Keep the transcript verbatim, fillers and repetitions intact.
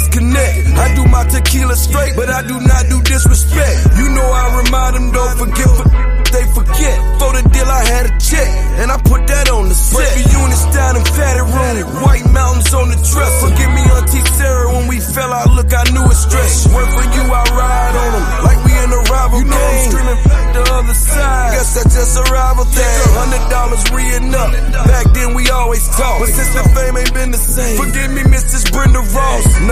disconnect. I do my tequila straight, but I do not do disrespect. You know I remind them, don't forget for they forget. For the deal I had a check, and I put that on the set. Break the units down in fatty room, white mountains on the dresser. Forgive me Auntie Sarah, when we fell out, look I knew it stressed. Work for you, I ride on them, like we in a rival you know game. I'm screaming back the other side, guess that's just a rival thing. Hundred dollars re-ing up, back then we always talk, but since the fame ain't been the same. Forgive me Missus Brenda Ross,